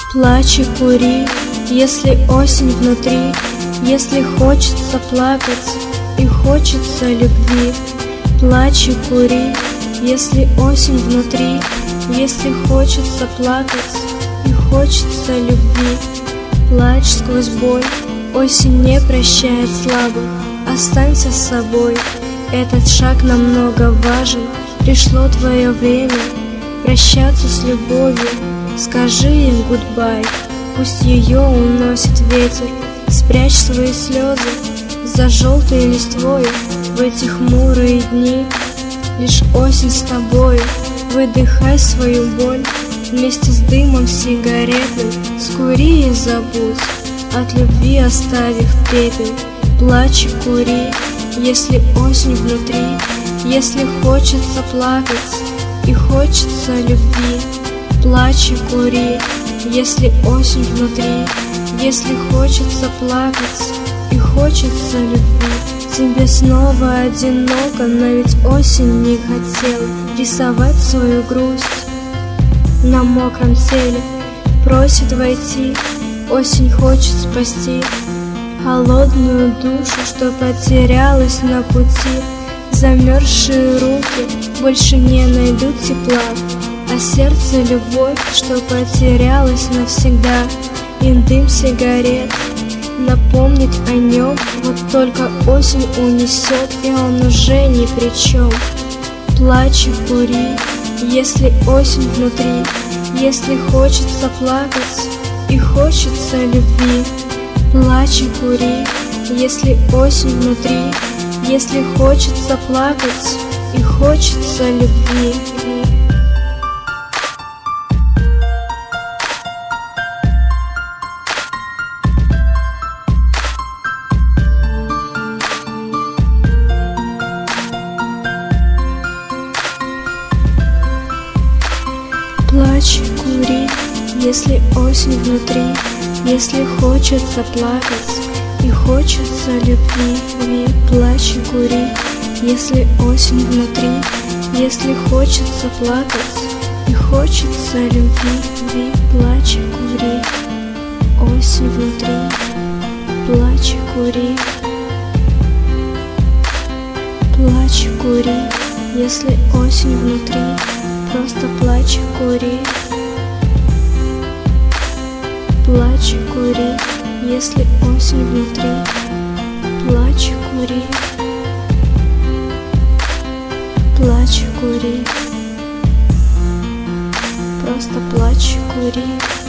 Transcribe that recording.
Плачь и кури, если осень внутри, если хочется плакать и хочется любви. Плачь и кури, если осень внутри, если хочется плакать и хочется любви. Плачь сквозь боль, осень не прощает слабых, останься с собой. Этот шаг намного важен, пришло твое время прощаться с любовью. Скажи им гудбай, пусть ее уносит ветер. Спрячь свои слезы за желтой листвой. В эти хмурые дни лишь осень с тобою. Выдыхай свою боль вместе с дымом сигареты. Скури и забудь, от любви оставив пепел. Плачь и кури, если осень внутри, если хочется плакать и хочется любви. Плачь и кури, если осень внутри, если хочется плакать и хочется любви. Тебе снова одиноко, но ведь осень не хотела рисовать свою грусть на мокром теле. Просит войти, осень хочет спасти холодную душу, что потерялась на пути. Замерзшие руки больше не найдут тепла, а сердце любовь, что потерялась навсегда. И дым сигарет напомнит о нем, вот только осень унесет, и он уже ни при чем. Плачь и кури, если осень внутри, если хочется плакать и хочется любви. Плачь и кури, если осень внутри, если хочется плакать и хочется любви. Плачь и кури, если осень внутри, если хочется плакать и хочется любви. Плачь и кури, если осень внутри, если хочется плакать и хочется любви. Плачь и кури, осень внутри, плачь и кури. Плачь и кури, если осень внутри, просто плачь и кури. Плачь и кури, если осень внутри. Плачь и кури. Плачь и кури. Просто плачь и кури.